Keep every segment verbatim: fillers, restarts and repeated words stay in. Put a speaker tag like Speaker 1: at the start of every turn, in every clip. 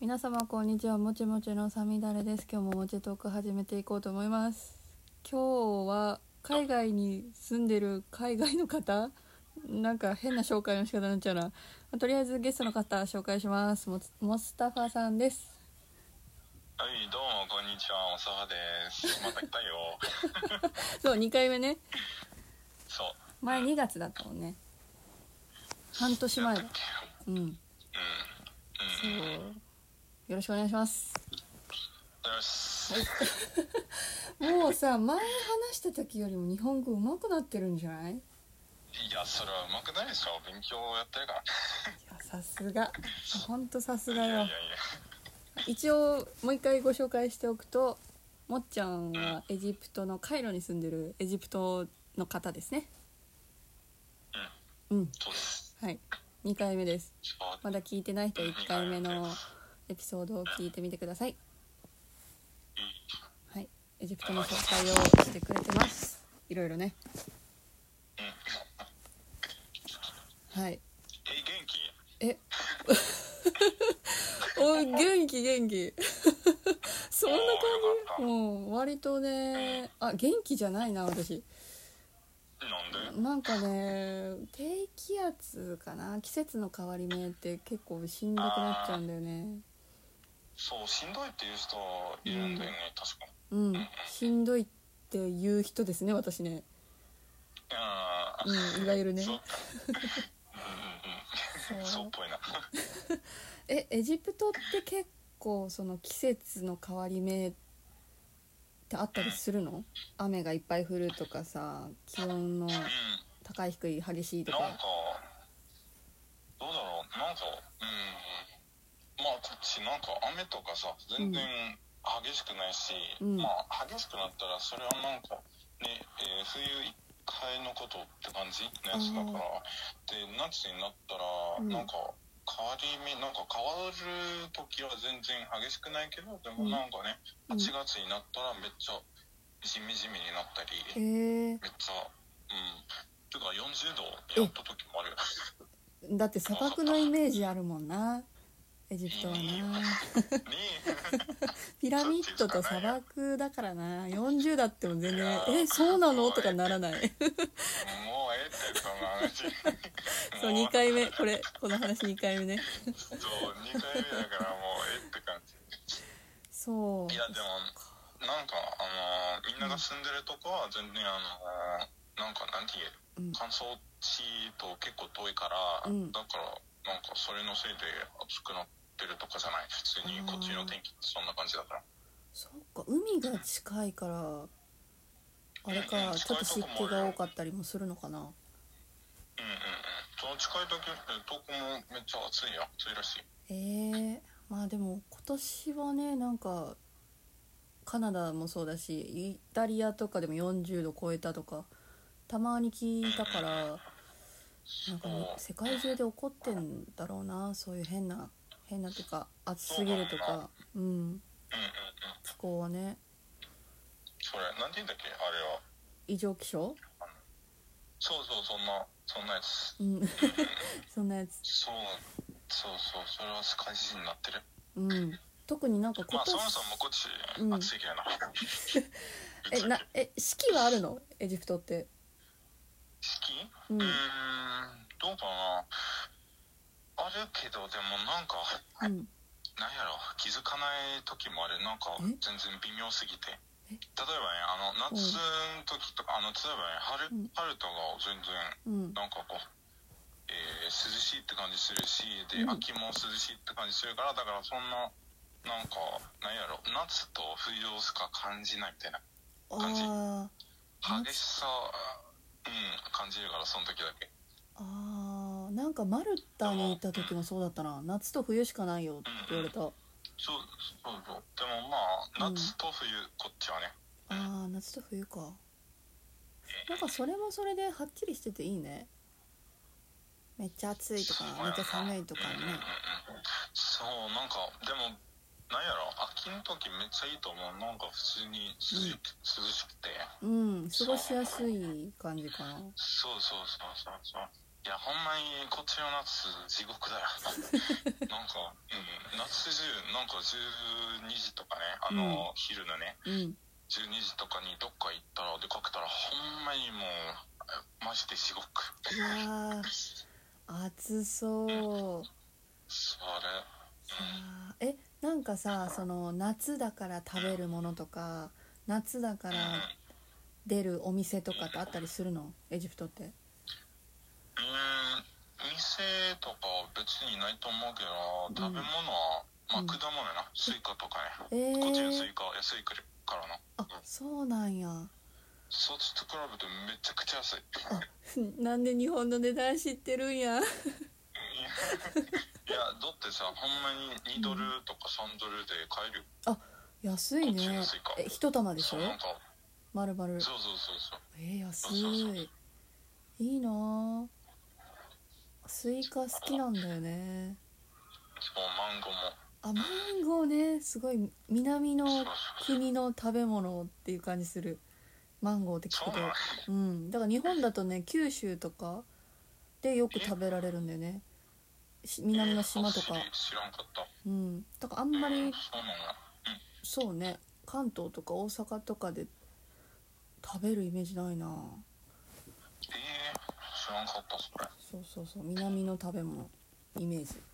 Speaker 1: 皆様こんにちは。もちもちのさみだれです。今日ももちトーク始めていこうと思います。今日は海外に住んでる海外の方、なんか変な紹介の仕方になっちゃうな。とりあえずゲストの方紹介します。モモスタファさんです。
Speaker 2: はい、どうもこんにちは、モスタファです。また来たよ。
Speaker 1: そうにかいめね。
Speaker 2: そう。
Speaker 1: 前にがつだったもんね。半年前だ。うん。うん。うん。そう。よろしくお願いします。
Speaker 2: よし。
Speaker 1: はい。もうさ、前話した時よりも日本語上手くなってるんじゃない？
Speaker 2: いや、それは上手くないでしょ。勉強やってるから。い
Speaker 1: や、さすが。ほんとさすがよ。
Speaker 2: やいやいや。
Speaker 1: 一応もう一回ご紹介しておくと、もっちゃんはエジプトのカイロに住んでるエジプトの方ですね。うん。うん。
Speaker 2: そうです。
Speaker 1: はい。にかいめです。まだ聞いてない人はいっかいめのエピソードを聞いてみてください。はい。エジプトの紹介をしてくれてます。いろいろね。はい。
Speaker 2: え、元気？
Speaker 1: えおい、元気元気そんな感じ？もう割とね、あ、元気じゃないな私。
Speaker 2: なんで？
Speaker 1: なんかね、低気圧かな。季節の変わり目って結構しんどくなっちゃうんだよね。
Speaker 2: そう、しんどいっていう人いるんだよね、うん、確か
Speaker 1: に。うん、しんどいっていう人ですね、私ね。
Speaker 2: あ
Speaker 1: うん、いわゆるね。
Speaker 2: そううんうんうん。そうっぽいな。
Speaker 1: え、エジプトって結構その季節の変わり目ってあったりするの？雨がいっぱい降るとかさ、気温の高い低い激しいとか。
Speaker 2: なんかどうだろう、なんかうんまあこっちなんか雨とかさ全然激しくないし、うん、まあ激しくなったらそれはなんかね、えー、冬一回のことって感じのやつだから、で夏になったらなんか変わり目なんか変わる時は全然激しくないけど、でもなんかね、はちがつになったらめっちゃジメジメになったり、えー、めっちゃうんてかよんじゅうどやった時もあるよ。
Speaker 1: だって砂漠のイメージあるもんな、エジプトはな。ピラミッドと砂漠だからな。よんじゅうだっても全然えそうなのとかならない。もうええって
Speaker 2: その話。
Speaker 1: そうにかいめこれこの話にかいめね。
Speaker 2: そうにかいめだからもうええって感じ。そういやでもなんかあのみんなが住んでるとこは全然あのなんかなんて言える、うん、乾燥地と結構遠いから、うん、だからなんかそれのせいで暑くなってるとかじゃない。普通にこっちの天気ってそんな感じだから。
Speaker 1: そっか、海が近いからあれか、うん、ちょっと湿気が多かったりもするのかな。うんうんうん。
Speaker 2: その近い時遠くもめっちゃ暑いよ。暑いらしい。
Speaker 1: えー、まあでも今年はね、なんかカナダもそうだしイタリアとかでもよんじゅうど超えたとかたまに聞いたから、なんか、ね、世界中で起こってんだろうな、そういう変な変なっていうか暑すぎるとか、うん、うんうんうん、気候はね。
Speaker 2: それなんて言うんだっけ、あれは
Speaker 1: 異常気象。
Speaker 2: そうそう、そんなそんなやつ、
Speaker 1: うん、そんなやつ。
Speaker 2: そうそうそう、それは世界中になってる。
Speaker 1: うん、特になんか今年、
Speaker 2: まあそもそもこっち暑いけどな、
Speaker 1: うん、えなえ四季はあるの？エジプトって。
Speaker 2: 四季？うん、うーんどうかな、あるけどでもなんか、うん、なんやろ、気づかない時もある。なんか全然微妙すぎて、例えばね、あの夏の時とか、あの例えばね、春、うん、春とか全然なんかこう、えー、涼しいって感じするし、で、うん、秋も涼しいって感じするから、だからそんななんかなんやろ、夏と冬しか感じないみたいな感じ。激しさ、うん、感じるからその時だけ。
Speaker 1: あー、なんかマルタに行った時もそうだったな。夏と冬しかないよって言われた。うんうん、
Speaker 2: そうそうそう。でもまあ夏と冬、うん、こっちはね。
Speaker 1: ああ、夏と冬か。なんかそれもそれではっきりしてていいね。めっちゃ暑いとかめっちゃ寒いとかね。うんうんうん、
Speaker 2: そう、なんかでもなんやろ、秋の時めっちゃいいと思う。なんか普通に涼し、うん、涼しくて、うん、
Speaker 1: 過ごしやすい感じかな。
Speaker 2: そうそうそうそうそう。いやほんまにこっちの夏地獄だよ。なんか、うん、夏すじゅうなんかじゅうにじとかね、あの、うん、昼のね、うん、じゅうにじとかにどっか行ったら出かけたらほんまにもうマジで地獄。
Speaker 1: いやー暑そう、うん、
Speaker 2: そ
Speaker 1: れ、うん、えなんかさその夏だから食べるものとか、うん、夏だから出るお店とかってあったりするの、エジプトって。う
Speaker 2: ーん店とかは別にないと思うけど、食べ物は、まあ、果物やな、スイカとかね、えー、こっちのスイカ安いからな。
Speaker 1: あ、そうなんや。
Speaker 2: そっちと比べてめちゃくちゃ安い。
Speaker 1: あ、なんで日本の値段知ってるんや。いや、だ
Speaker 2: ってさ、ほんまににドルとかさんドルで買える。
Speaker 1: あ、安いね。え、一玉でしょ？なんか丸々。
Speaker 2: そうそうそうそう。
Speaker 1: えー、安い。そうそうそう、いいな。スイカ好きなんだよね。
Speaker 2: そう、マンゴーも。
Speaker 1: あ、マンゴーね、すごい南の国の食べ物っていう感じする。マンゴーって聞くと、うん、だから日本だとね、九州とかでよく食べられるんだよね。南の島とか。
Speaker 2: 知らんかった。
Speaker 1: うん、だからあんまり、そうね、関東とか大阪とかで食べるイメージないな。
Speaker 2: えー、知らんかったそれ。
Speaker 1: そうそうそう、南の食べ物イメージ。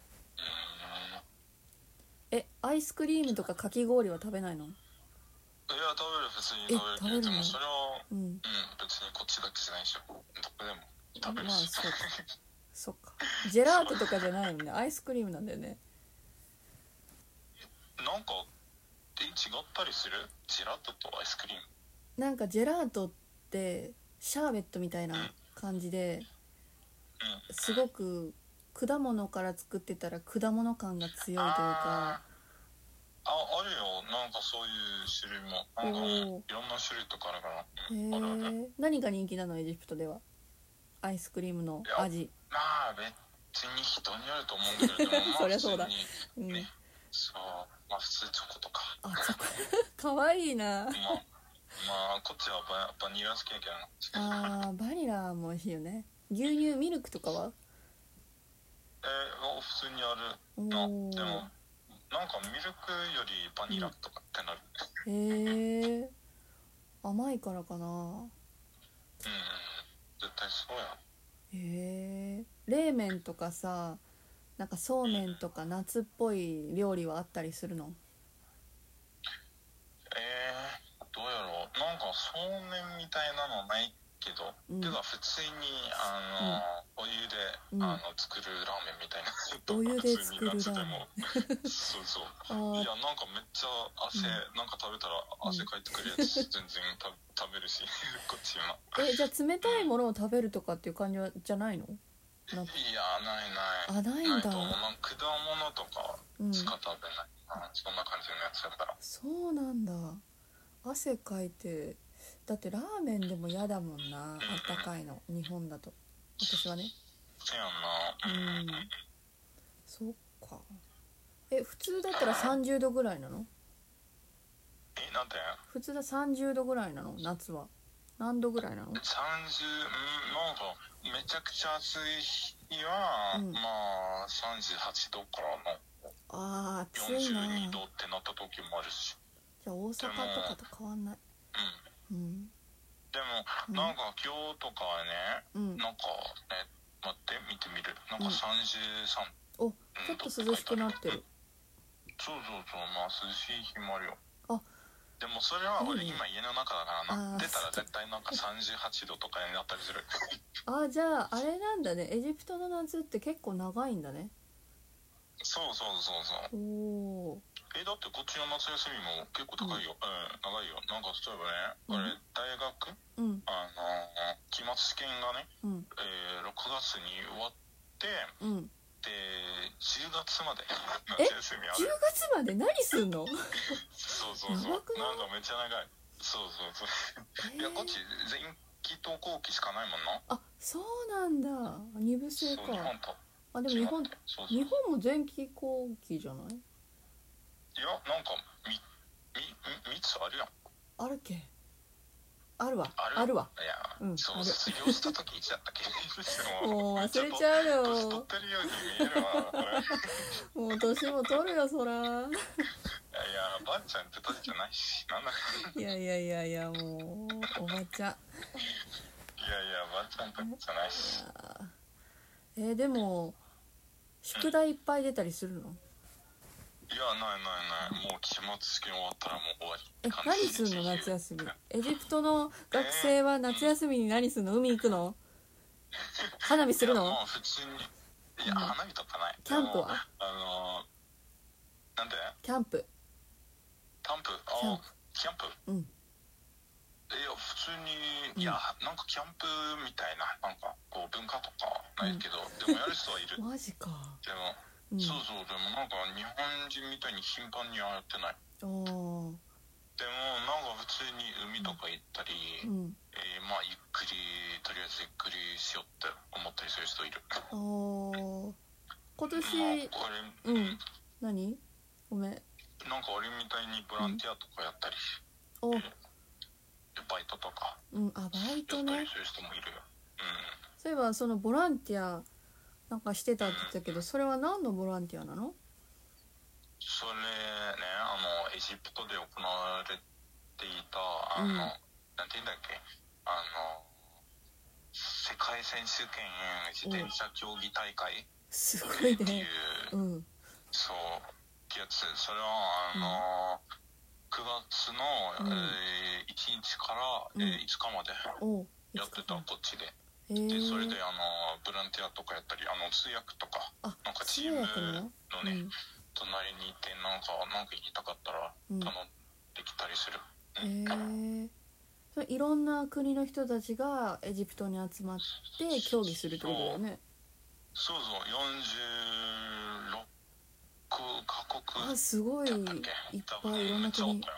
Speaker 1: え、アイスクリームとかかき氷は食べないの？
Speaker 2: いや、食べる、普通に食べるけど、でもそれは、うん、うん、別にこっちだけじゃないでしょ。どこでも食べるし。まあ、そうか。そっか。ジェラートとかじゃないもんね。アイスクリームなんだよね。 なんか、え、違ったりする？ジェラートとアイスクリーム。
Speaker 1: なんかジェラートってシャーベットみたいな感じで、うん、すごく果物から作ってたら果物感が強いというか。
Speaker 2: ああるよ、なんかそういう種類もなんかいろんな種類とかあるから。
Speaker 1: へ
Speaker 2: あるある。
Speaker 1: 何が人気なの、エジプトでは？アイスクリームの味。
Speaker 2: まあ別に人によると思うんだけど、まあ
Speaker 1: そりゃそうだ、
Speaker 2: ね、うん、そう、まあ普通チョコとか。
Speaker 1: あ、チョコかわいいな。まあ、
Speaker 2: まあこっちは バ, バニラ好きやけど
Speaker 1: な。あー、バニラも美味しいよね。牛乳ミルクとかは？
Speaker 2: えー、普通にあるな。でもなんかミルクよりバニラとかってなる、うん、
Speaker 1: へえ、甘いからかな。うん、
Speaker 2: 絶対そうや。
Speaker 1: へえ、冷麺とかさ、なんかそうめんとか夏っぽい料理はあったりするの？
Speaker 2: えー、どうやろう、なんかそうめんみたいなのないけど、うん、てか普通にあの、うん、お湯で、うん、あの作るラーメンみたいな
Speaker 1: お湯で作るラーメ
Speaker 2: ンそうそういや、なんかめっちゃ汗、うん、なんか食べたら汗かいてくるやつ、うん、全然食べるしこっちは。
Speaker 1: え、じゃあ冷たいものを食べるとかっていう感じはじゃないの？
Speaker 2: なんかいや、ないない。
Speaker 1: あ、ないんだ。
Speaker 2: ないと思う。なんか果物とかしか食べない、うん、そんな感じのやつだったら。
Speaker 1: そうなんだ。汗かいて、だってラーメンでも嫌だもんな、あったかいの、日本だと。私はね。
Speaker 2: そうやんな。うん。
Speaker 1: そっか。え、普通だったらさんじゅうどぐらいなの？
Speaker 2: え、なんて？
Speaker 1: 普通ださんじゅうどぐらいなの、夏は。何度ぐらいなの？
Speaker 2: さんじゅう、うん、なんかめちゃくちゃ暑い日は、うん、まあさんじゅうはちどからの。
Speaker 1: あー、暑いな。
Speaker 2: よんじゅうにどってなった時もあるし。
Speaker 1: じゃあ大阪とかと変わんない。うん、うん、
Speaker 2: でもなんか今日とかはね、うん、なんかね、待って見てみる、なんかさんじゅうさん、
Speaker 1: うん、お、ちょっと涼しくなってる。
Speaker 2: そうそうそう、まあ涼しい日もあるよ。
Speaker 1: あ、
Speaker 2: でもそれは俺今家の中だからな、出たら絶対なんかさんじゅうはちどとかになったりする
Speaker 1: あ、じゃああれなんだね、エジプトの夏って結構長いんだね。
Speaker 2: そうそうそうそう。おー、え、だってこっちの夏休みも結構高いよ、うん、うん、長いよ。なんか例えばね、うん、俺大学、うん、あの期末試験がね、うん、えー、ろくがつに終わって、うん、でじゅうがつまで夏休みある。
Speaker 1: じゅうがつまで何すんの
Speaker 2: そうそうそう、なんかめっちゃ長い。そうそうそう、えー、いやこっち前期と後期しかないもんな。
Speaker 1: あ、そうなんだ、二部制か。
Speaker 2: そう、日本と。
Speaker 1: あ、でも日本、そうそう、日本も前期後期じゃない？
Speaker 2: いや、なんかみみみみっつあるやん。
Speaker 1: あるっけ？ あるわ
Speaker 2: ある
Speaker 1: あるわ
Speaker 2: いや、
Speaker 1: うん、
Speaker 2: そう
Speaker 1: ある
Speaker 2: 卒業した時いつだったっけ
Speaker 1: もう忘れちゃうよ
Speaker 2: 年取ってるように見えるわこれ
Speaker 1: もう年も取るよそら
Speaker 2: いやいやばあちゃんって年じゃないしなんだ
Speaker 1: いやいやいやいやもうおばちゃん
Speaker 2: いやいやばあちゃんってじゃないし
Speaker 1: えー、でも宿題いっぱい出たりするの？
Speaker 2: いやないないないもう期末試験終わったらもう終わり
Speaker 1: え何すんの夏休みエジプトの学生は夏休みに何すんの？海行くの？花火するの？
Speaker 2: いやもう普通にいや、うん、花火とかない
Speaker 1: キャンプは？
Speaker 2: あのー、なんで
Speaker 1: キャンプ
Speaker 2: キャンプあキャンプ
Speaker 1: うん
Speaker 2: いや普通に、うん、いやなんかキャンプみたいななんかこう文化とかないけど、うん、でもやる人はいる
Speaker 1: マジか
Speaker 2: でも、うん、そうそうでもなんか日本人みたいに頻繁にはやってない
Speaker 1: お
Speaker 2: でもなんか普通に海とか行ったり、うんえー、まあゆっくりとりあえずゆっくりしようって思ったりする人いる
Speaker 1: お今年、まあ、うん何ごめん
Speaker 2: なんか俺みたいにボランティアとかやったり、
Speaker 1: うん、お
Speaker 2: バイトとか
Speaker 1: うんあバイトね
Speaker 2: やったりする人もいるよ、うん、
Speaker 1: そういえばそのボランティアなんかしてたって言ったけど、うん、それは何のボランティアなの？
Speaker 2: それねあのエジプトで行われていたあの、うん、なんて言うんだっけあの世界選手権自転車競技大会、
Speaker 1: すごいね
Speaker 2: っていう、
Speaker 1: うん、
Speaker 2: そうやつそれはあの、うんくがつの、うんえー、いちにちから、えー、いつかまでやってたこっちで、えー、でそれであのボランティアとかやったりあの通訳とかなんかチームのね、うん、隣にいてなんかなんか言いたかったら頼んできたりする、
Speaker 1: うんえー、それいろんな国の人たちがエジプトに集まって競技するってことだよね。
Speaker 2: そうそうそうよんじゅうろくカ国
Speaker 1: あすごいいっぱいいろんな国、うんうん、へ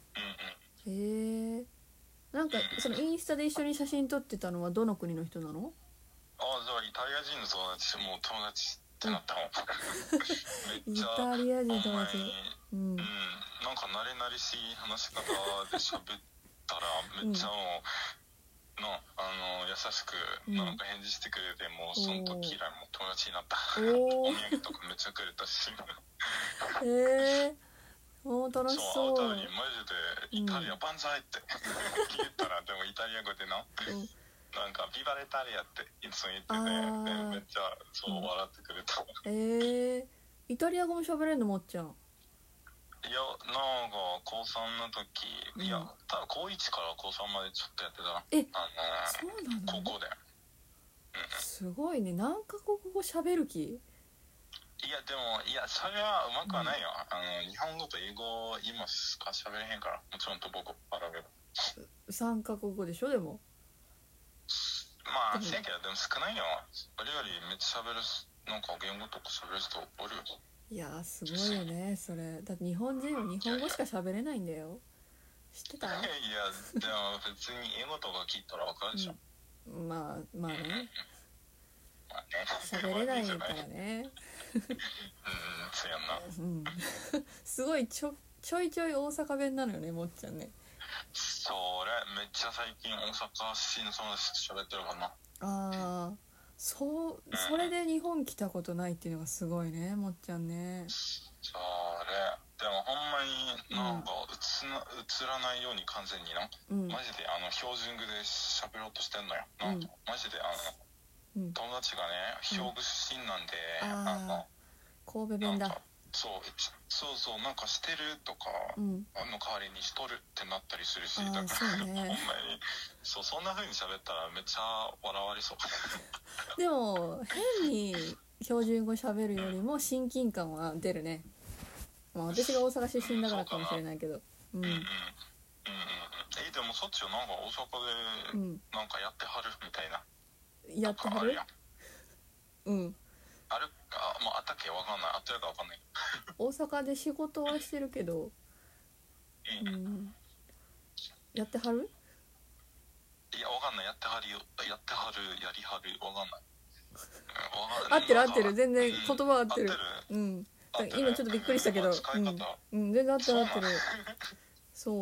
Speaker 1: えなんかそのインスタで一緒に写真撮ってたのはどの国の人なの？
Speaker 2: あじゃあイタリア人の友達もう友達ってなったもんめっちゃ
Speaker 1: イタリア人友達
Speaker 2: うん、うん、なんか慣れ慣れしい話し方で喋ったらめっちゃもう、うん、のあの優しくなんか返事してくれて、うん、もうその時以来もう友達になったお土産とかめっちゃくれたし
Speaker 1: へえもう楽しそう
Speaker 2: そう会うたのにマジでイタリア万歳って言ったら、うん、でもイタリア語でな、うん、なんかビバレタリアっていつも言っててでめっちゃそう笑ってくれた、
Speaker 1: うん、えー、イタリア語も喋れんのもっちゃん？
Speaker 2: いやなんか高さんの時、うん、いや多分高いちから高さんまでちょっとやってたな
Speaker 1: え
Speaker 2: あの
Speaker 1: そうなの？
Speaker 2: 高校で、
Speaker 1: うん、すごいね何カ国語喋る気？
Speaker 2: いやでもいやそれはうまくはないよ、うん、あの日本語と英語今しか喋れへんからもちろんと僕あるけど
Speaker 1: さんカ国語でしょでも
Speaker 2: まあせやけどでも少ないよ俺よりめっちゃ喋るなんか言語とか喋る人おるよ
Speaker 1: いやすごいよねそれだって日本人は日本語しか喋れないんだよ知ってた？いや
Speaker 2: いやでも普通に英語とか聞いたら分かるでしょ、
Speaker 1: うん、まあまあね喋、
Speaker 2: まあね、
Speaker 1: れないからね
Speaker 2: うんそうやんな、
Speaker 1: うん、すごいちょちょいちょい大阪弁なのよねもっちゃんね。
Speaker 2: それめっちゃ最近大阪市の友達と喋ってるからな。
Speaker 1: ああそうそれで日本来たことないっていうのがすごいねもっちゃんね。
Speaker 2: それでもほんまになんか映な、映らないように完全にな、うん、マジであの標準語で喋ろうとしてんのよ、うん、マジであの、うん、友達がね兵庫出身なんで、うん、あの
Speaker 1: 神戸弁だ
Speaker 2: そうそうそうなんかしてるとか、うん、あの代わりにしとるってなったりするしだから
Speaker 1: そう、ね、
Speaker 2: ほんまにそうそんな風に喋ったらめっちゃ笑われそう
Speaker 1: でも変に標準語喋るよりも親近感は出るね、まあ、私が大阪出身だからかもしれないけどうんうんうんうん
Speaker 2: えでもそっちはなんか大阪でなんかやってはるみたいな、
Speaker 1: うん、やってはるうん
Speaker 2: あるあ、まあ、あったっけわかんないあったやかわかんない
Speaker 1: 大阪で仕事はしてるけど、うん、やってはる
Speaker 2: いやわかんないやってはるよやってはるやりはるわかんない
Speaker 1: 合ってる合ってる全然言葉合ってる、うん、うん、今ちょっとびっくりしたけど、うん、うん、全然合ってる合ってるそう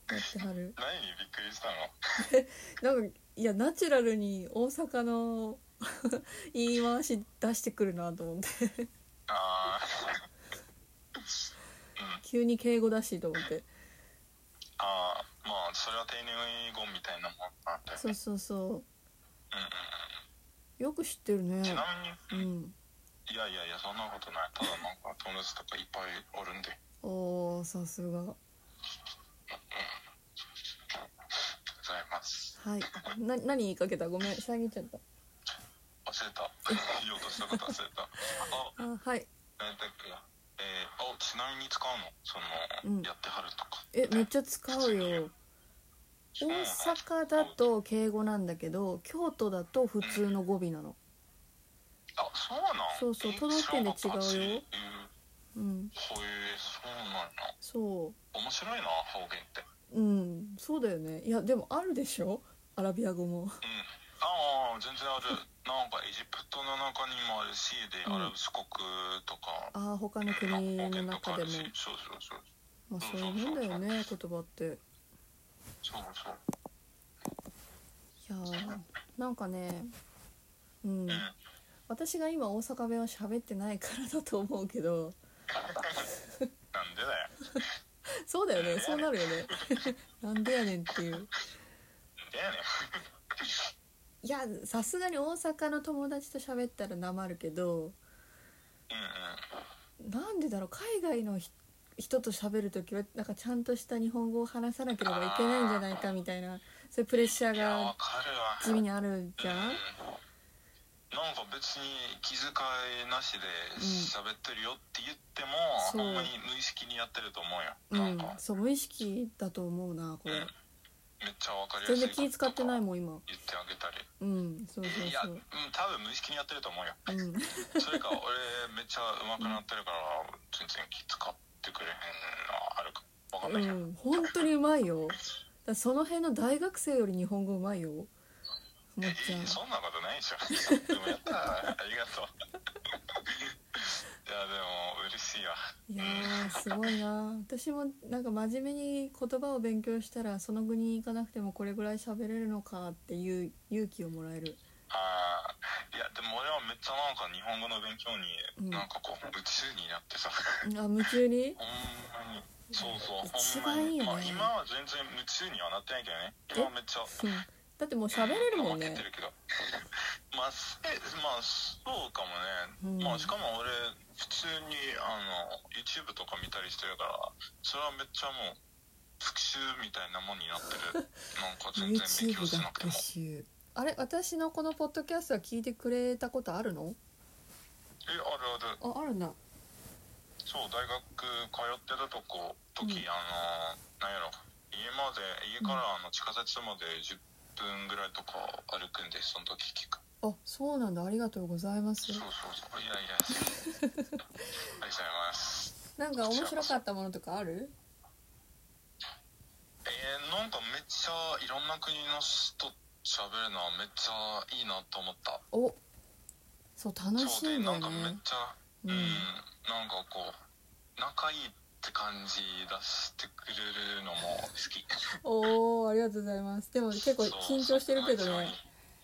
Speaker 1: やってはる。
Speaker 2: 何にびっくりした
Speaker 1: の？なんかいやナチュラルに大阪の言い回し出してくるなと思って
Speaker 2: ああ
Speaker 1: 急に敬語だしと思って。
Speaker 2: ああ、まあそれは丁寧語みたいなもんなんだよね。
Speaker 1: そうそうそう、うんうん、よく知ってるね。
Speaker 2: ちなみに、
Speaker 1: うん、
Speaker 2: いやいやいやそんなことない。ただなんか友達とかいっぱいおるんで。
Speaker 1: おーさすが。
Speaker 2: ございます。
Speaker 1: はい。な何言いかけた？ごめん遮っちゃった。
Speaker 2: 忘れた。言おうとしたこと忘れた。あ、
Speaker 1: あはい。
Speaker 2: 何だっけ。えー、あちなみに使うの？その、うん、やってはるとか。
Speaker 1: えめっちゃ使うよ。大阪だと敬語なんだけど京都だと普通の語尾なの。うん、
Speaker 2: あそうなん。
Speaker 1: そうそう都道府県で違うよ。うん。
Speaker 2: へえそうなんや。
Speaker 1: そう。
Speaker 2: 面白いな方言って。
Speaker 1: うんそうだよね。いやでもあるでしょアラビア語も。うん。
Speaker 2: ああ全然ある。なんかエジプトの中にもあるしで、うん、アラブ諸国とか。あ
Speaker 1: あ他の国の中でも。
Speaker 2: そうそうそう。
Speaker 1: まあそういうもんだよね言葉って。
Speaker 2: そうそう。
Speaker 1: いやなんかね、うん、うん、私が今大阪弁を喋ってないからだと思うけど
Speaker 2: なんでだよ
Speaker 1: そうだよねそうなるよねなんでやねんっていう。
Speaker 2: なんでやね
Speaker 1: んいやさすがに大阪の友達と喋ったらなまるけど、うんうん、なんでだろう海外の人と喋るときはなんかちゃんとした日本語を話さなければいけないんじゃないかみたいなそういうプレッシャーが地味にあるじゃん。
Speaker 2: なんか別に気遣いなしで喋ってるよって言っても、うん、ほんまに無意識にやってると思うよ。
Speaker 1: うん、なんかそう無意識だと思うなこれ、うん、
Speaker 2: めっちゃわかりやすい。
Speaker 1: 全然気使ってないもん今。
Speaker 2: 言ってあげたり。
Speaker 1: うんそうそうそう。いや、うん、
Speaker 2: 多分無意識にやってると思うよ。うん、それか俺めっちゃ上手くなってるから全然気使ってくれへんのあるかわかんないけど。うん、
Speaker 1: 本当にうまいよ。だその辺の大学生より日本語うまいよ。
Speaker 2: もっちゃん。えー、そんなことないでしょ。でもやったらありがとう。いやでも嬉しいわ。
Speaker 1: いやーすごいな。私もなんか真面目に言葉を勉強したらその国に行かなくてもこれぐらい喋れるのかっていう勇気をもらえる。
Speaker 2: ああいやでも俺はめっちゃなんか日本語の勉強になんかこう夢中になってさ、
Speaker 1: うん、あ夢中に
Speaker 2: ほんまにそうそう
Speaker 1: 一番いいよね、
Speaker 2: まあ、今は全然夢中にはなってないけどね。今はめっちゃ、うん、
Speaker 1: だってもう喋れるもんね。
Speaker 2: まあ、えまあそうかもね、うん、まあしかも俺普通にあの YouTube とか見たりしてるからそれはめっちゃもう復習みたいなもんになってる。なんか全然勉強しなくても
Speaker 1: YouTube あれ私のこのポッドキャストは聞いてくれたことあるの？
Speaker 2: えあるある。
Speaker 1: ああるんだ。
Speaker 2: そう大学通ってたとこ時、うん、あのなんやろ家まで家からあの地下鉄までじゅっぷんぐらいとか歩くんでその時聞く。
Speaker 1: あそうなんだありがとうございます。
Speaker 2: そうそうそういやいやありがとうございます。
Speaker 1: なんか面白かったものとかある？
Speaker 2: えー、なんかめっちゃいろんな国の人喋るのはめっちゃいいなと思った。
Speaker 1: おそう楽しいんだよね。
Speaker 2: そうでなんかめっちゃうん、うん、なんかこう仲いいって感じ出してくれるのも好き。
Speaker 1: おーありがとうございます。でも結構緊張してるけどね。いや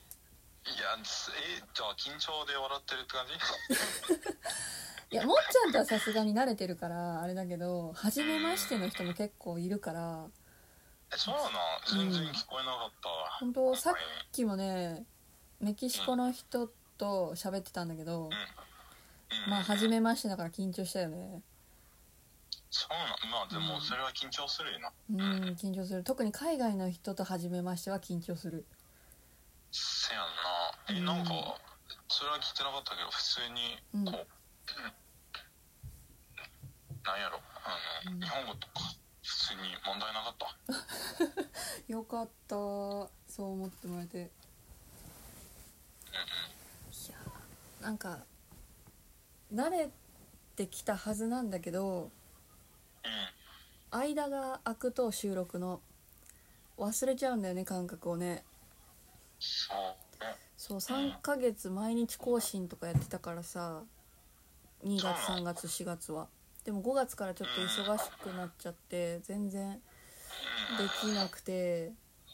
Speaker 2: えじゃあ緊張で笑ってるって感
Speaker 1: じ？いやもっちゃんとはさすがに慣れてるからあれだけど初めましての人も結構いるから。
Speaker 2: えそうなの全然聞こえなかったわ、
Speaker 1: うん、本当さっきもねメキシコの人と喋ってたんだけど、うんうん、まあ初めましてだから緊張したよね。
Speaker 2: そうなまあでもそれは緊張するよな。
Speaker 1: うん、うん、緊張する。特に海外の人と初めましては緊張する。
Speaker 2: せやんな。え、うん、なんかそれは聞いてなかったけど普通にこう、うん、なんやろあの、うん、日本語とか普通に問題なかった
Speaker 1: よかったそう思ってもらえて。うんうん、いやなんか慣れてきたはずなんだけど、うん、間が空くと収録の忘れちゃうんだよね感覚をね。
Speaker 2: そうね。
Speaker 1: そうさんかげつ毎日更新とかやってたからさにがつさんがつしがつは。でもごがつからちょっと忙しくなっちゃって全然できなくて、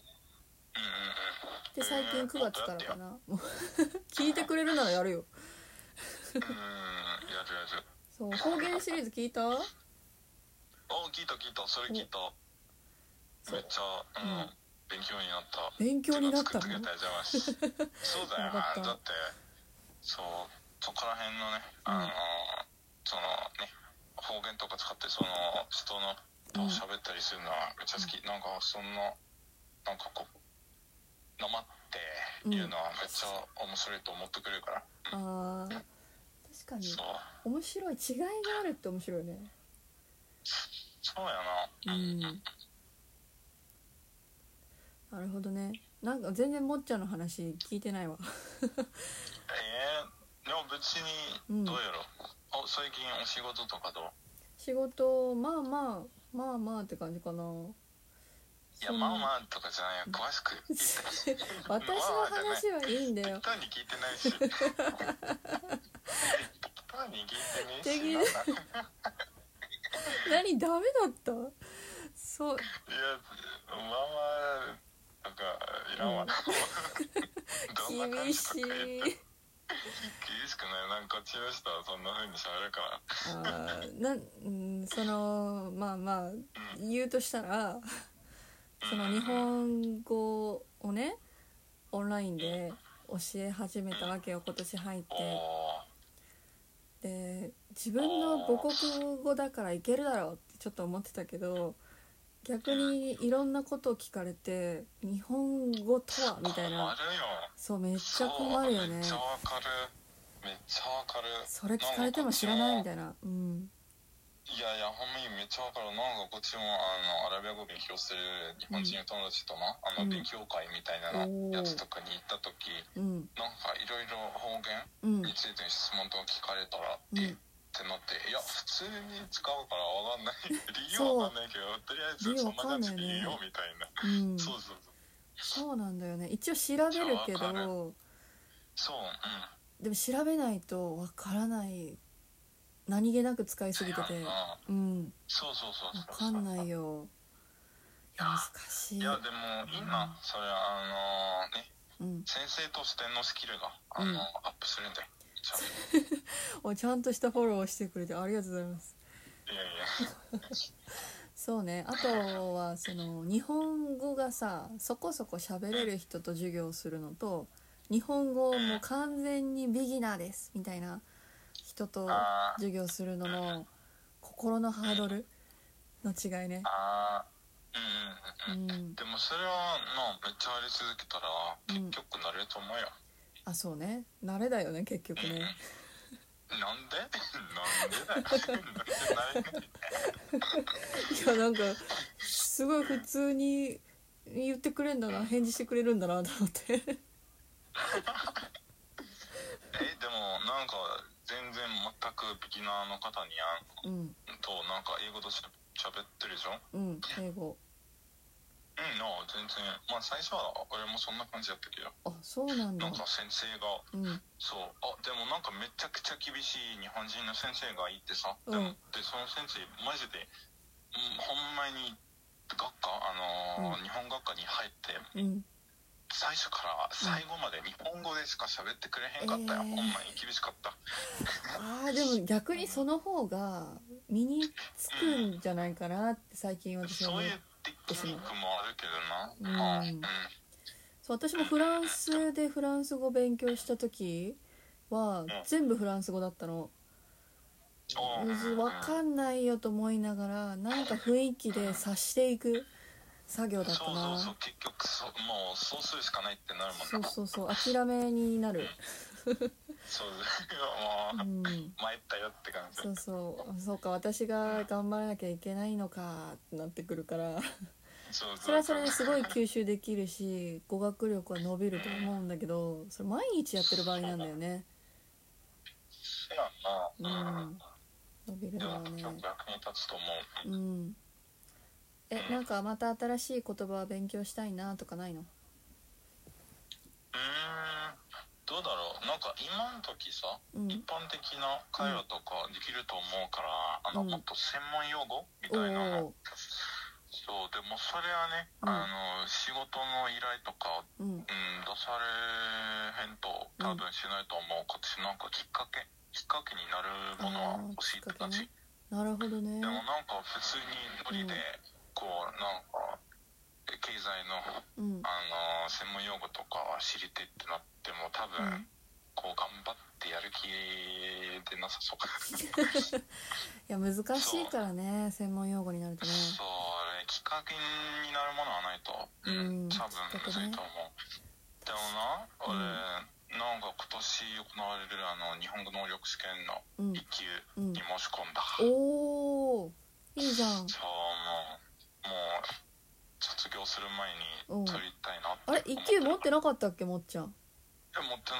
Speaker 1: で最近くがつからかな、もう聞いてくれるならやるよ
Speaker 2: うん、やるやる。
Speaker 1: そう、方言シリーズ聞いた？あ、
Speaker 2: 聞いた聞いた、それ聞いた。めっちゃ、うん、うん、勉強になった。
Speaker 1: 勉強になったの？
Speaker 2: そうだよ。だってそう、そこら辺のね、あの、うん、そのね、方言とか使ってその人のと喋ったりするのはめっちゃ好き、うん、なんかそんな、なんかこうなまって言うのはめっちゃ面白いと思ってくれるから、うん、
Speaker 1: あー、確かに面白い、違いがあるって面白いね。
Speaker 2: そうやな、うん、
Speaker 1: なるほどね。なんか全然もっちゃんの話聞いてないわ
Speaker 2: えー、でも別にどうやろ、うん、お最近お仕事とかどう？
Speaker 1: 仕事、まあまあまあまあって感じかな。
Speaker 2: いや、まあまあとかじゃないよ、詳しく言って
Speaker 1: 私の話はいいんだよ。
Speaker 2: 単に聞いてないし単に聞いてねえし
Speaker 1: 何、ダメだった？そう。いや、
Speaker 2: まあまあなんかいらんわな、
Speaker 1: うん、どんな感じとか言って厳しい
Speaker 2: 厳しくない、なんかこっちの人はそんな風に喋るから
Speaker 1: あーな、うん、そのまあまあ、うん、言うとしたらその日本語をねオンラインで教え始めたわけよ、今年入って。で自分の母国語だからいけるだろうってちょっと思ってたけど、逆にいろんなことを聞かれて日本語とはみたいな、そうめっちゃ困るよね。
Speaker 2: めっちゃわかる、めっちゃわかる。
Speaker 1: それ聞かれても知らないみたいな、うん、
Speaker 2: いやいやほんまにめっちゃわかる。なんかこっちもあのアラビア語勉強する日本人友達との、うん、あの勉強会みたいなやつとかに行った時、うん、なんかいろいろ方言について質問とか聞かれたら、うん、えってなって、いや普通に使うからわかんない理由わかんないけどとりあえずそんな感じでいいよみたいな、うん、そうそう
Speaker 1: そうそうなんだよね。一応調べるけど、
Speaker 2: そう、
Speaker 1: うん、でも調べないとわからない、何気なく使いすぎてて、うん、
Speaker 2: そうそうそう
Speaker 1: わかんないよ。いや難しい。
Speaker 2: いやでも今、うん、それあのね、うん、先生としてのスキルがあの、うん、アップするんで
Speaker 1: おちゃんとしたフォローをしてくれてありがとうございます。
Speaker 2: いやいや
Speaker 1: そうね。あとはその日本語がさそこそこ喋れる人と授業するのと、日本語も完全にビギナーですみたいな人と授業するのの心のハードルの違いね。
Speaker 2: あー、うんうんうん、うん、でもそれはのめっちゃあり続けたら結局慣れると思うよ、
Speaker 1: うん、あ、そうね、慣れだよね結局ね、
Speaker 2: うん、なんでなんでだよ
Speaker 1: いやなんかすごい普通に言ってくれるんだな、返事してくれるんだなと思ってえ、で
Speaker 2: もなんか全然全くビギナーの方にやん、うん、となんか英語としゃべってるでしょ。
Speaker 1: うん、英語。
Speaker 2: うん、no, 全然。まあ最初は俺もそんな感じだったけど。
Speaker 1: あ、そうなんだ。
Speaker 2: なんか先生が、うん、そう、あ、でもなんかめちゃくちゃ厳しい日本人の先生がいてさ、うん、でもでその先生マジで、うん、ほんまに学科あのーうん、日本学科に入って、うん、最初から最後まで日本語でしか喋ってくれへんかったよ、えー、ほんまに厳しかった
Speaker 1: あーでも逆にその方が身につくんじゃないかなって最近私は思ってしまう。
Speaker 2: そういうテクニックもあるけどな、うんうん、
Speaker 1: そう私もフランスでフランス語勉強した時は全部フランス語だったの。分かんないよと思いながらなんか雰囲気で察していく作業だったな。
Speaker 2: そうそうそう、結局そもうそうするしかないってなるもんな。
Speaker 1: そうそうそう、諦めになる
Speaker 2: そうもう、うん、参ったよって感じ。
Speaker 1: そうそうそうか、私が頑張らなきゃいけないのかってなってくるからそうそうそう、それはそれですごい吸収できるし語学力は伸びると思うんだけど、それ毎日やってる場合なんだよね。
Speaker 2: そうやな、
Speaker 1: うん、伸びるだろうね。
Speaker 2: 役に立つと思
Speaker 1: う。うん。え、なんかまた新しい言葉を勉強したいなとかないの？う
Speaker 2: ーん、どうだろう。なんか今の時さ、うん、一般的な会話とかできると思うから、うん、あのもっと専門用語みたいなの、そそうでもそれはね、うん、あの仕事の依頼とか、うんうん、出されへんと多分しないと思う、うん、今年なんかきっかけきっかけになるものは欲しいって感じ、ね、
Speaker 1: なるほどね。
Speaker 2: でもなんか普通にノリで、うん、こうなんか経済の、うん、あの専門用語とか知りてってなっても多分、うん、こう頑張ってやる気でなさそうい
Speaker 1: や難しいからね、専門用語になるとね。
Speaker 2: そうあれきっかけになるものはないと、うん、多分むずいと思う、ね、でもな俺、うん、なんか今年行われるあの日本語能力試験のいっ級に申し込んだ、
Speaker 1: うんうん、おーいいじゃん。
Speaker 2: そうもうもう卒業する前に取りたいなって
Speaker 1: あれいっ級持ってなかったっけもっちゃん。
Speaker 2: いや持ってない。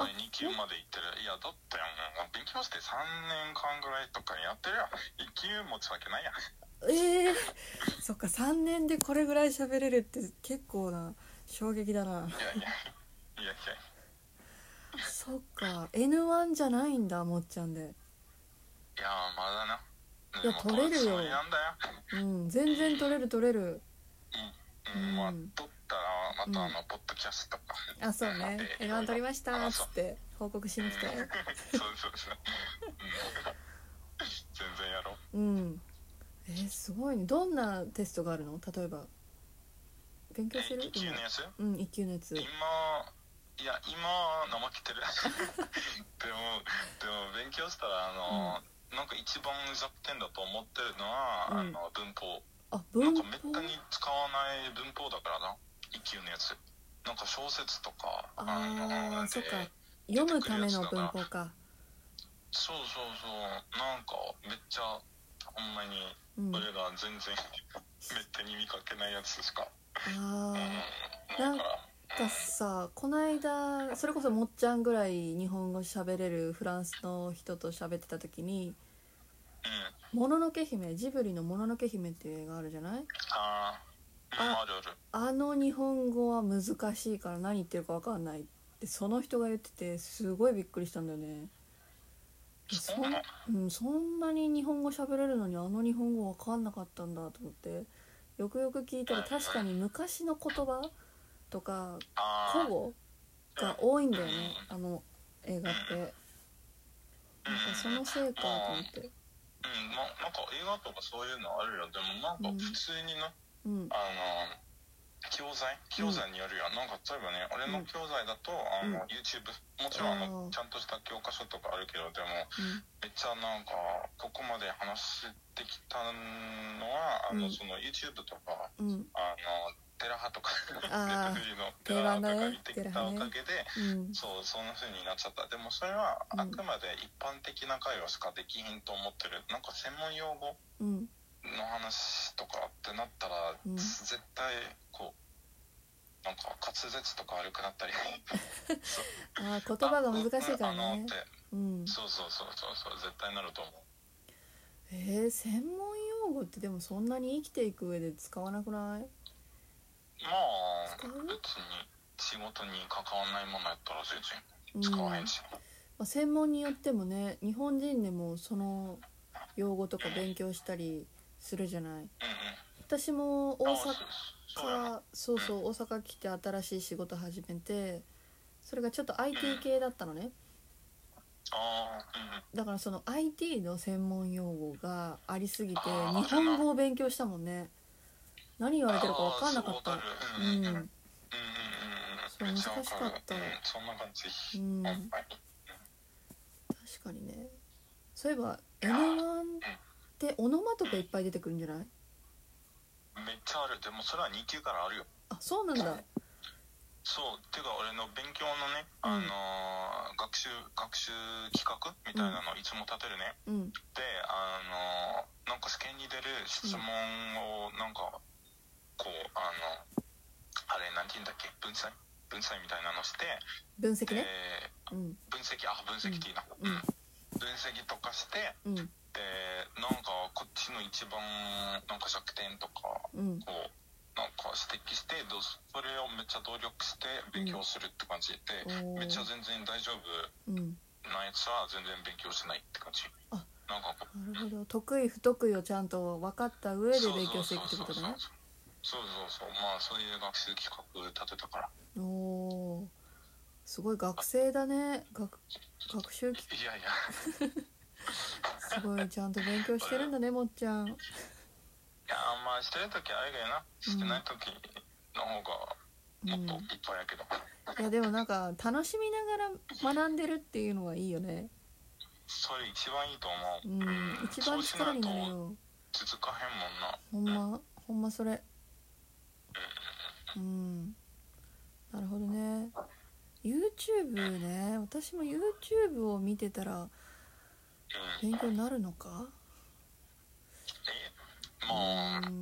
Speaker 2: あに級まで行ってる。いやだって勉強してさんねんかんぐらいとかやってるよ。いっ級持つわけないやん。
Speaker 1: えー、そっかさんねんでこれぐらい喋れるって結構な衝撃だな。いやいやいやいやそっか エヌワン じゃないんだもっちゃんで。い
Speaker 2: やまだな。
Speaker 1: いや取れるよ。うん全然取れる取れる。
Speaker 2: うん、うん、まあ取ったらまたあの、うん、ポッドキャストとか
Speaker 1: あそうね エヌワン 取りましたっつって報告しに来て、うん、そう
Speaker 2: そうそう、うん、全然やろう。
Speaker 1: うんえー、すごいね。どんなテストがあるの？例えば勉強してる？
Speaker 2: いっ級のやつ？
Speaker 1: うんいっ級のやつ。
Speaker 2: 今いや今怠けてるでもでも勉強したらあの、うん、なんか一番弱点だと思ってるのは、うん、あの文法。
Speaker 1: あ文法
Speaker 2: なんかめったに使わない文法だからないっ級のやつ。なんか小説とか
Speaker 1: ああのそっか読むための文法か。
Speaker 2: そうそうそうなんかめっちゃほんまに俺が全然、うん、めったに見かけないやつしか。
Speaker 1: ああ、うん、なんかさこの間それこそもっちゃんぐらい日本語喋れるフランスの人と喋ってた時に
Speaker 2: うん、
Speaker 1: もののけ姫ジブリのもののけ姫っていう映画あるじゃない？
Speaker 2: ああ、あるある。
Speaker 1: あの日本語は難しいから何言ってるか分かんないってその人が言っててすごいびっくりしたんだよね。そ, うん、そんなに日本語喋れるのにあの日本語分かんなかったんだと思ってよくよく聞いたら確かに昔の言葉とか古語が多いんだよねあの映画って。なんかそのせいかと思って。
Speaker 2: うん、ま、なんか映画とかそういうのあるよ。でもなんか普通にな、うん、あの教材教材によるよ、うん、なんか例えばね俺の教材だと、うん、あの YouTube もちろんあのちゃんとした教科書とかあるけどでも、うん、めっちゃなんかここまで話してきたのはあの、うん、その YouTube とか、うん、あのテラハとかネットフリのテラハとか見てきたおかげで、ねうん、そうそんな風になっちゃった。でもそれはあくまで一般的な会話しかできひんと思ってる。なんか専門用語の話とかってなったら、うん、絶対こうなんか滑舌とか悪くなったり
Speaker 1: あ言葉が難しいからね、
Speaker 2: うん、そうそうそうそうそう絶対なると思う。
Speaker 1: えー、専門用語ってでもそんなに生きていく上で使わなくない？
Speaker 2: まあ別に仕事に関わらないものやったら全然使わへんし、うんま
Speaker 1: あ、専門によってもね日本人でもその用語とか勉強したりするじゃない、うんうん、私も大阪そうそう、うん、大阪来て新しい仕事始めてそれがちょっと アイティー 系だったのね、うん、
Speaker 2: あうん、
Speaker 1: だからその アイティー の専門用語がありすぎて日本語を勉強したもんね。何言われてるか分かんなかった。うん。うん。うん。そう難しかった。
Speaker 2: そんな感じ。
Speaker 1: うん。確かにね。そういえば エヌワン ってオノマトペいっぱい出てくるんじゃない？
Speaker 2: めっちゃある。でもそれはに級からあるよ。
Speaker 1: あ、そうなんだ。
Speaker 2: そうていうか俺の勉強のね、あのー、学習学習企画みたいなのいつも立てるね。うん、であのー、なんか試験に出る質問をなんか。こうあのあれなんて言うんだっけ分析分析みたいなのして
Speaker 1: 分析ね、
Speaker 2: うん、分析あ分析っていいな、うんうん、分析とかして、うん、でなんかこっちの一番なんか弱点とか、うん、こうなんか指摘してどそれをめっちゃ努力して勉強するって感じで、うん、めっちゃ全然大丈夫なやつは全然勉強しないって感じ。あなんかこ
Speaker 1: うなるほど、得意不得意をちゃんと分かった上で勉強していくってことね。
Speaker 2: そうそうそう、まあそういう学習企画立てたから。
Speaker 1: おー、すごい学生だね。学学習き
Speaker 2: いやいや
Speaker 1: すごいちゃんと勉強してるんだね、もっちゃん。
Speaker 2: いやまあしてる時あれがやな、してない時の方がもっといっぱいやけど、
Speaker 1: うん、いやでもなんか楽しみながら学んでるっていうのはいいよね。
Speaker 2: それ一番いいと思う。
Speaker 1: うん、うん、一番力になるよ。
Speaker 2: 続かへんもんな。
Speaker 1: ほんまほんまそれ。うん、なるほどね。 YouTube ね、私も YouTube を見てたら勉強になるのか。
Speaker 2: えもう、うん、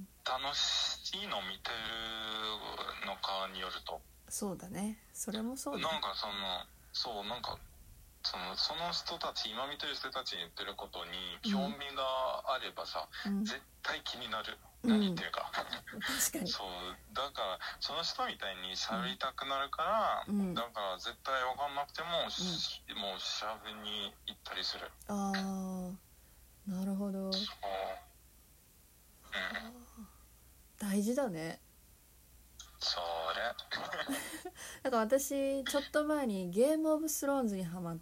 Speaker 2: 楽しいの見てるのかによると。
Speaker 1: そうだね、それもそうだね。
Speaker 2: なんかそのそうなんかそのその人たち、今見てる人たちに言ってることに興味があればさ、うん、絶対気になる、うん、何言ってるか確
Speaker 1: かに
Speaker 2: そうだからその人みたいに喋りたくなるから、うん、だから絶対分かんなくても、うん、もう喋りに行ったりする。
Speaker 1: あー、なるほど。そう、うん、大事だね
Speaker 2: それ
Speaker 1: なんか私ちょっと前にゲームオブスローンズにハマって、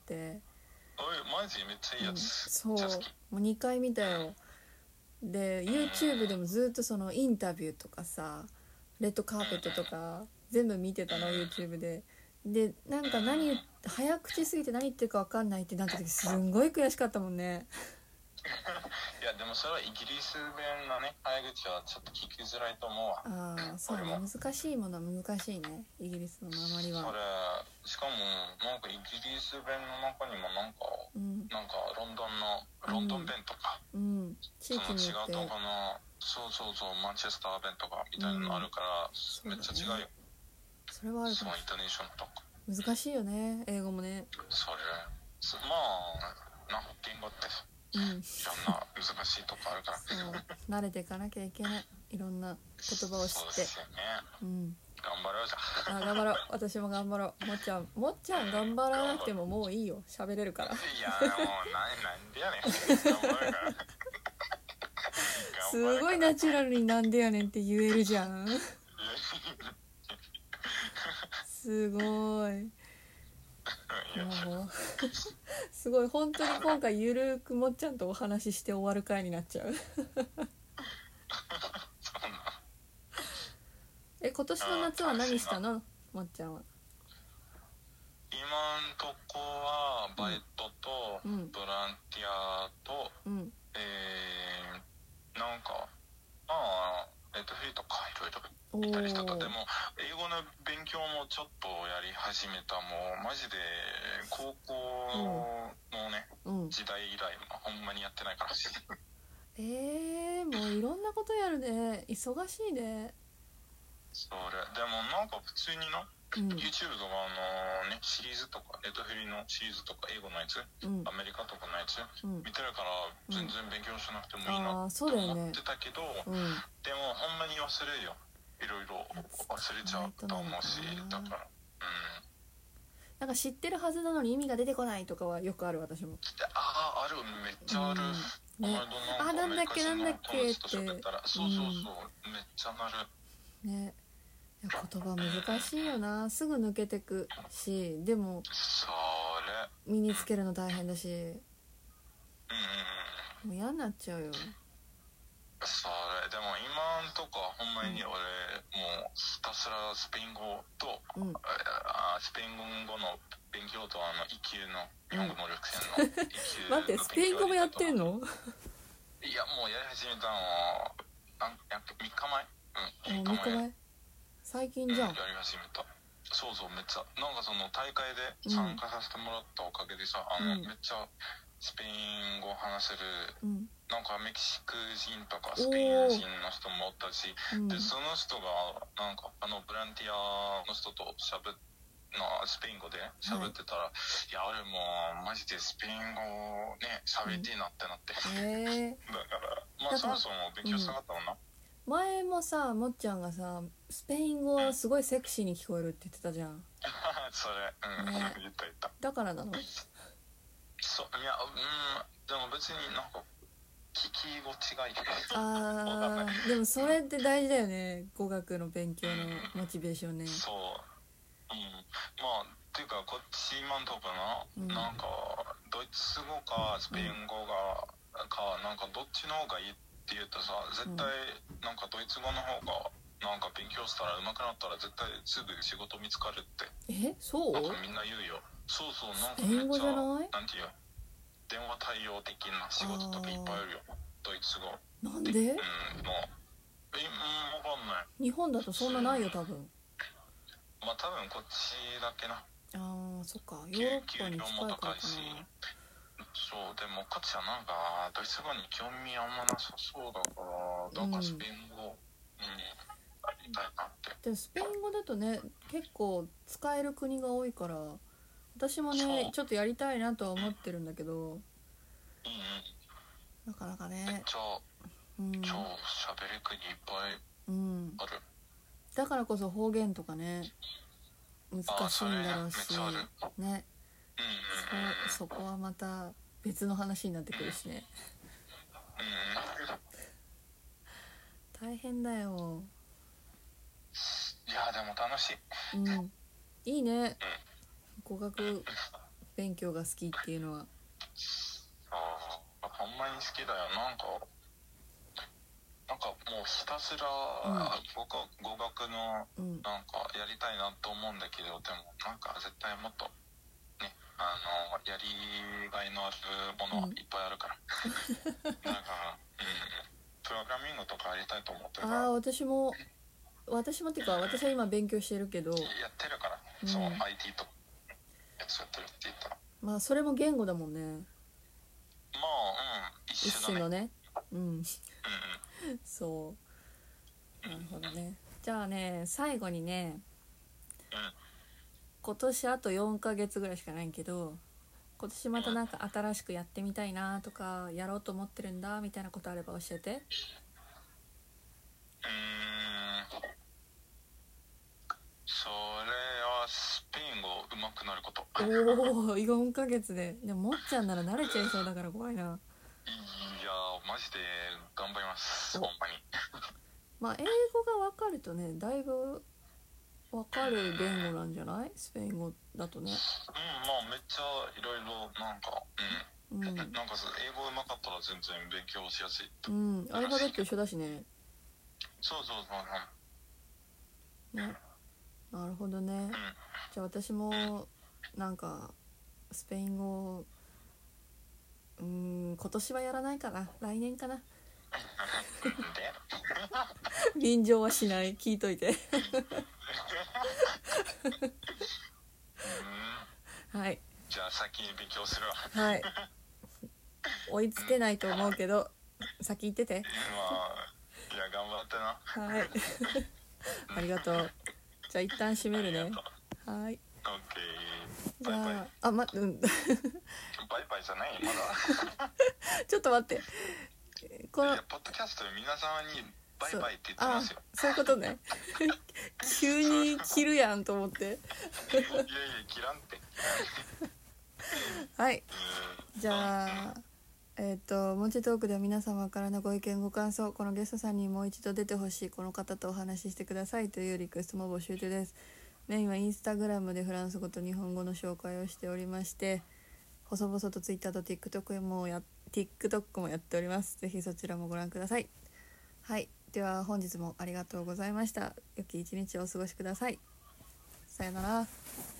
Speaker 2: おいマジめっちゃいいやつ、うん、
Speaker 1: そうもうにかい見たよ。で YouTube でもずっとそのインタビューとかさ、レッドカーペットとか全部見てたの YouTube で。でなんか何早口すぎて何言ってるか分かんないってなった時すんごい悔しかったもんね
Speaker 2: いやでもそれはイギリス弁のね早口はちょっと聞きづらいと思うわ。
Speaker 1: ああそうね、難しいものは難しいね、イギリスの訛りは。
Speaker 2: それしかもなんかイギリス弁の中にもなんか、うん、なんかロンドンのロンドン弁とか、うんうん、地域によってその違うとこのそうそうそうマンチェスター弁とかみたいなのあるから、うん、めっちゃ違うよ。
Speaker 1: それはあるかも。
Speaker 2: そのイントネーションとか
Speaker 1: 難しいよね、英語もね。
Speaker 2: それまあな言語ってうん、いろんな難しいとこあるから
Speaker 1: そう慣れていかなきゃいけない、いろんな言葉を知って。そうですよね、うん、頑
Speaker 2: 張ろうじゃん。
Speaker 1: あ頑張ろう、私も頑張ろう。もっちゃんもっちゃん頑張らなくてももういいよ、喋れるから。い
Speaker 2: やもうなんでやねん頑張るから
Speaker 1: すごいナチュラルになんでやねんって言えるじゃんすごいもうすごい本当に今回ゆるくもっちゃんとお話しして終わる回になっちゃうえ今年の夏は何したの、もっちゃんは。
Speaker 2: 今んとこはバイトとボランティアと、うん、えー、なんかまあネットフリとかいろいろ見たりしたと。でも英語の勉強もちょっとやり始めた。もうマジで高校のね、うん、時代以来ほんまにやってないから
Speaker 1: えー、もういろんなことやるね、忙しいね。
Speaker 2: それでもなんか普通にな、うん、YouTube とかのねシリーズとかネットフリのシリーズとか英語のやつ、うん、アメリカとかのやつ、うん、見てるから全然勉強しなくてもいいなって思ってたけど、うん、でもほんまに忘れるよ、いろいろ忘れちゃうと思うし、だからうん
Speaker 1: なんか知ってるはずなのに意味が出てこないとかはよくある、私も。
Speaker 2: ああ、ある、めっちゃある、うんね、
Speaker 1: あなんだっけなんだっけって、
Speaker 2: そうそうそう、うん、めっちゃなる
Speaker 1: ね。いや言葉難しいよな、すぐ抜けてくし、でも
Speaker 2: それ
Speaker 1: 身につけるの大変だし、
Speaker 2: うん、
Speaker 1: もう嫌になっちゃうよ。
Speaker 2: それでも今んとこはほんまに俺、うん、もうひたすらスペイン語と、うん、あスペイン語の勉強とあのいっ級の日本語能力戦のいっ級の
Speaker 1: 待ってスペイン語もやってんの？
Speaker 2: いやもうやり始めたのなんみっかまえ、うん、
Speaker 1: みっかまえ最近じゃん、
Speaker 2: うん、やり始めた。そうそうめっちゃなんかその大会で参加させてもらったおかげでさ、うん、あのめっちゃスペイン語話せる、うん、なんかメキシコ人とかスペイン人の人もおったし、でその人がなんかあのボランティアの人としゃべのスペイン語で喋ってたら、はい、いや俺もマジでスペイン語ね喋りてえなってなって、うん、だからまあそもそも勉強したかったもんな、うん、
Speaker 1: 前もさもっちゃんがさスペイン語はすごいセクシーに聞こえるって言ってたじゃん
Speaker 2: それ、うん、ね、言った言った。
Speaker 1: だからなの？
Speaker 2: そそういやうんでも別になんか聞き語違い
Speaker 1: あーでもそれって大事だよね、語学の勉強のモチベーションね、うん、
Speaker 2: そう、うん、まあっていうかこっち今んとこな、うん、なんかドイツ語かスペイン語が、うん、かなんかどっちの方がいいって言うとさ絶対なんかドイツ語の方がなんか勉強したら上手くなったら絶対すぐ仕事見つかるって。
Speaker 1: えそう
Speaker 2: なんかみんな言うよ。そうそうなんか
Speaker 1: めっちゃスペイン語じゃない？
Speaker 2: なんていう電話対応的な仕事とかいっぱいあるよドイツ語。
Speaker 1: なんで？
Speaker 2: うんまあえうん分かんない。
Speaker 1: 日本だとそんなないよ多分。
Speaker 2: まあ多分こっちだけな。
Speaker 1: あーそっかヨーロッパに近いからかな。
Speaker 2: そうでもこっちはなんかドイツ語に興味あんまなさそうだからなんかスペイン語、うん、うん
Speaker 1: でもスペイン語だとね結構使える国が多いから私もねちょっとやりたいなとは思ってるんだけど、うんうん、なかなかね
Speaker 2: めっちゃ、うん、超喋る国いっぱいある、うん、
Speaker 1: だからこそ方言とかね難しいんだろうしね、うんうんうん、そ, そこはまた別の話になってくるしね、うんうん、大変だよ。
Speaker 2: いやでも楽しい、
Speaker 1: うん、いいね、うん、語学勉強が好きっていうのは。
Speaker 2: ああほんまに好きだよ。なんかなんかもうひたすら語学、うん、語学のなんかやりたいなと思うんだけど、うん、でもなんか絶対もっとねあのやりがいのあるものはいっぱいあるから、うん、なんか、うん、プログラミングとかやりたいと思ってるから。
Speaker 1: ああ私も私もっていうか私は今勉強してるけど、
Speaker 2: やってるから、うん、そう アイティー とやつやってるって言ったら
Speaker 1: まあそれも言語だもんね。
Speaker 2: まあうん一種だね。
Speaker 1: 一種のねうん、うんうん、そうなるほどね。じゃあね最後にね、うん、今年あとよんかげつぐらいしかないけど今年またなんか新しくやってみたいなとかやろうと思ってるんだみたいなことあれば教えて。
Speaker 2: うーんそれはスペイン語上手くなること。
Speaker 1: おおよんかげつで。でももっちゃんなら慣れちゃいそうだから怖いな。いや
Speaker 2: マジで頑張りますほんまに
Speaker 1: まあ英語が分かるとねだいぶ分かる言語なんじゃない？スペイン語だとね。
Speaker 2: うんまあめっちゃいろいろなんかうん、うん、なんか英語上手かったら全然勉強しやすい。
Speaker 1: うんアルファベット一緒だしね。
Speaker 2: そうそうそう
Speaker 1: ねなるほどね、うん、じゃあ私もなんかスペイン語うーん今年はやらないかな来年かな便乗はしない聞いといてはい
Speaker 2: じゃあ先に勉強するわ
Speaker 1: はい追いつけないと思うけど先行ってて。
Speaker 2: まあいや頑張って
Speaker 1: なはいありがとう。じゃあ一旦閉めるね。はい。
Speaker 2: オッケー。じゃあバイバイ。
Speaker 1: あまうん
Speaker 2: バイバイじゃないまだ。
Speaker 1: ちょっと待って。
Speaker 2: このポッドキャストで皆様にバイバイって言ってますよ。
Speaker 1: そ, そういうことね。急に切るやんと思って。いやいや
Speaker 2: 切らんって。
Speaker 1: はい。じゃあ。えー、ともちトークでは皆様からのご意見ご感想このゲストさんにもう一度出てほしいこの方とお話ししてくださいというリクエストも募集中です。メインはインスタグラムでフランス語と日本語の紹介をしておりまして細々とツイッターと TikTok もや TikTok もやっております。ぜひそちらもご覧ください。はいでは本日もありがとうございました。良き一日をお過ごしください。さよなら。